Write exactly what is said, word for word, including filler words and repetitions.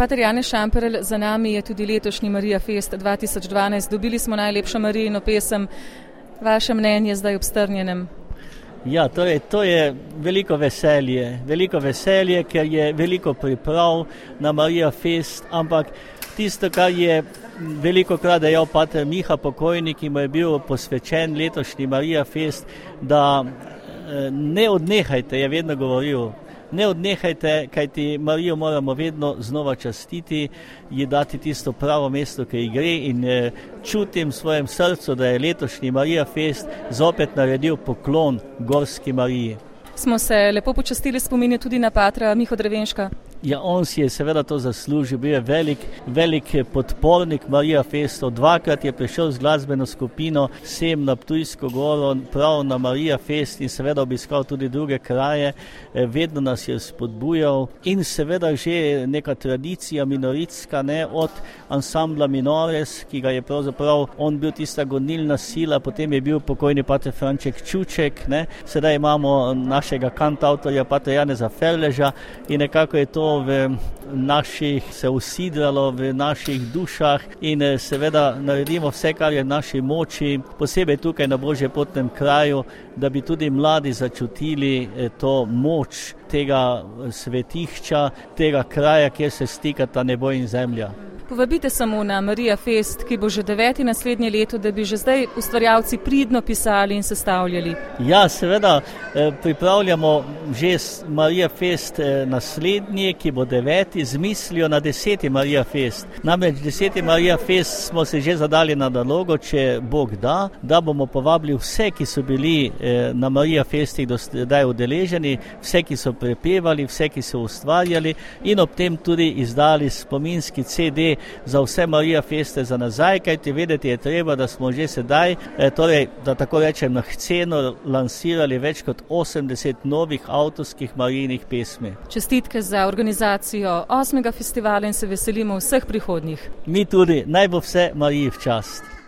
Pater Janez Šamperl, za nami je tudi letošnji Marija Fest dva tisoč dvanajst. Dobili smo najlepšo Marijino pesem. Vaše mnenje zdaj ob strnjenem? Ja, torej, to je veliko veselje. Veliko veselje, ker je veliko priprav na Marija Fest, ampak tisto, kar je veliko krat dejal pater Miha pokojnik, ki mu je bil posvečen letošnji Marija Fest, da ne odnehajte, je vedno govoril. Ne odnehajte, kajti Marijo moramo vedno znova častiti, ji dati tisto pravo mesto, ki ji gre, in čutim v svojem srcu, da je letošnji Marija Fest zopet naredil poklon Gorski Mariji. Smo se lepo počastili spominje tudi na patra Miho Drevenška. Ja, on si je seveda to zaslužil, bil je velik, velik podpornik Marija Festov. Dvakrat je prišel z glasbeno skupino sem na Ptujsko goro, prav na Marija Fest, in seveda obiskal tudi druge kraje. Vedno nas je spodbujal in seveda že neka tradicija minoritska, ne, od ansambla Minores, ki ga je pravzaprav on bil tista gonilna sila, potem je bil pokojni pater Franček Čuček, ne. Sedaj imamo našega kantautorja pater Janeza Ferleža in nekako je to v naših se usidralo, v naših dušah, in seveda naredimo vse, kar je v naši moči, posebej tukaj na Božjepotnem kraju, da bi tudi mladi začutili to moč tega svetišča, tega kraja, kjer se stikata nebo in zemlja. Povabite samo na Marija Fest, ki bo že deveti naslednje leto, da bi že zdaj ustvarjalci pridno pisali in sestavljali. Ja, seveda pripravljamo že Marija Fest naslednji, ki bo deveti, z mislijo na deseti Marija Fest. Namreč deseti Marija Fest smo se že zadali na nalogo, če Bog da, da bomo povabili vse, ki so bili na Marija Festih do zdaj udeleženi, vse, ki so prepevali, vse, ki so ustvarjali, in ob tem tudi izdali spominski ce de za vse Marija Feste za nazaj, kajti vedeti je treba, da smo že sedaj, torej, da tako rečem, na sceno lansirali več kot osemdeset novih avtorskih Marijinih pesmi. Čestitke za organizacijo osmega festivala in se veselimo vseh prihodnjih. Mi tudi, naj bo vse Mariji v čast.